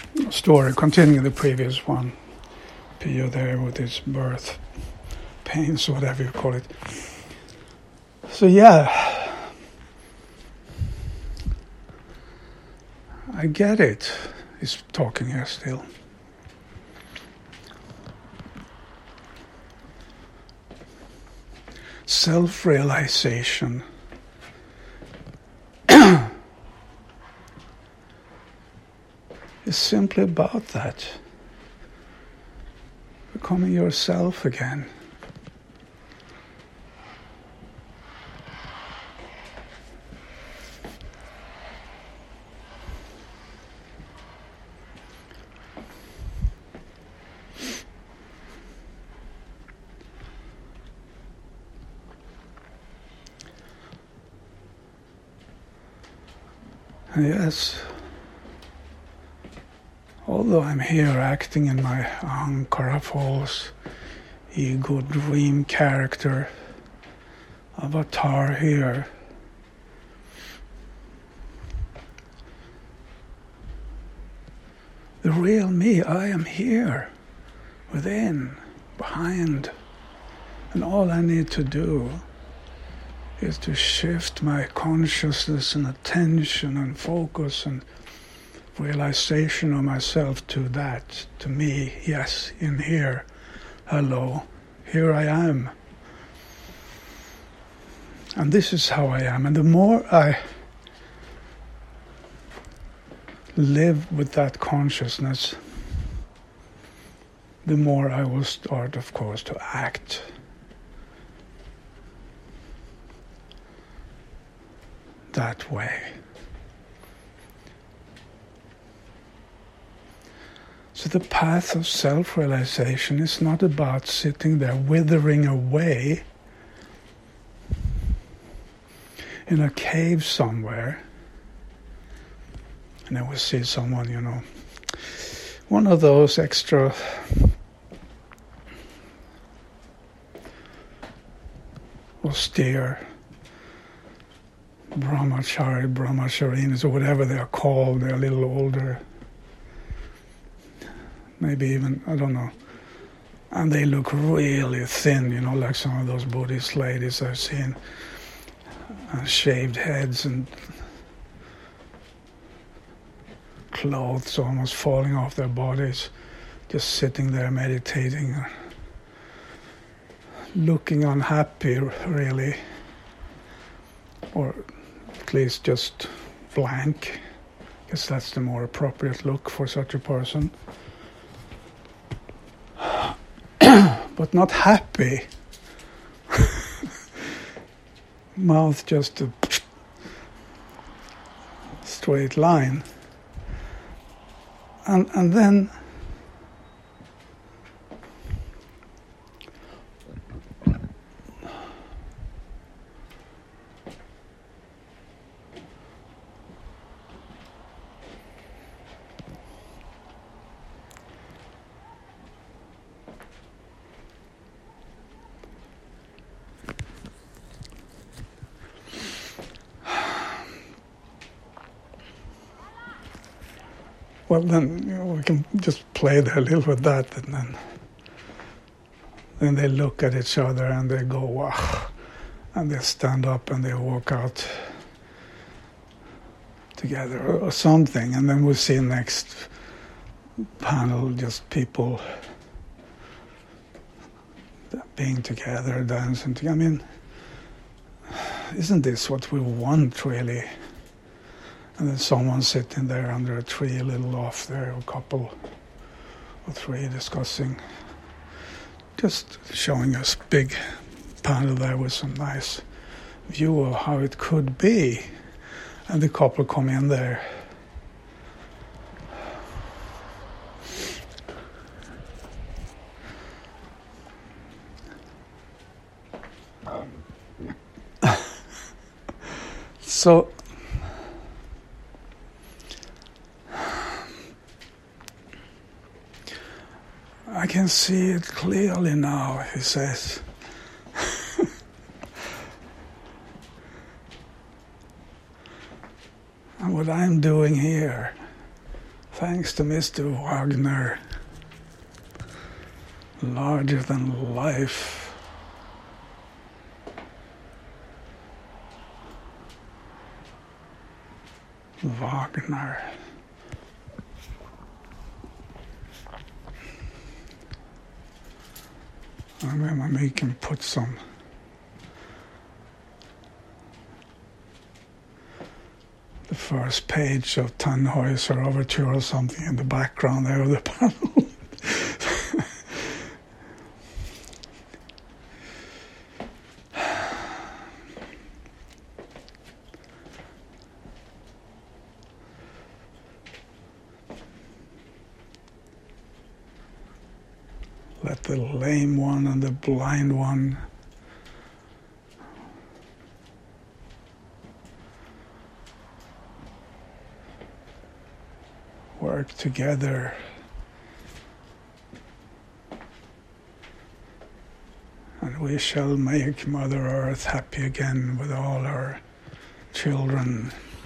story, continuing the previous one. Pio there with his birth pains, whatever you call it. So yeah, I get it. He's talking here still. Self-realization is simply about that. Becoming yourself again. Yes, although I'm here acting in my Ankara false ego dream character, avatar here, the real me, I am here, within, behind, and all I need to do is to shift my consciousness and attention and focus and realization of myself to that, to me, yes, in here, hello, here I am. And this is how I am. And the more I live with that consciousness, the more I will start, of course, to act. That way. So the path of self-realization is not about sitting there withering away in a cave somewhere. And then we see someone, one of those extra austere brahmacharinis, or whatever they are called. They're a little older, maybe even, I don't know, and they look really thin, like some of those Buddhist ladies I've seen, shaved heads and clothes almost falling off their bodies, just sitting there meditating, looking unhappy, really, or at least just blank. I guess that's the more appropriate look for such a person. But not happy. Mouth just a straight line. And then well, then we can just play there a little with that, and then they look at each other and they go, wow, and they stand up and they walk out together or something, and then we'll see next panel just people being together, dancing together. I mean, isn't this what we want, really? And then someone sitting there under a tree a little off there, a couple or three discussing, just showing us big panel there with some nice view of how it could be. And the couple come in there. So I can see it clearly now, he says. And what I'm doing here, Thanks to Mr. Wagner, larger than life. Wagner. I'm gonna make him put the first page of Tannhäuser Overture or something in the background there of the panel. Let the lame one and the blind one work together. And we shall make Mother Earth happy again with all her children.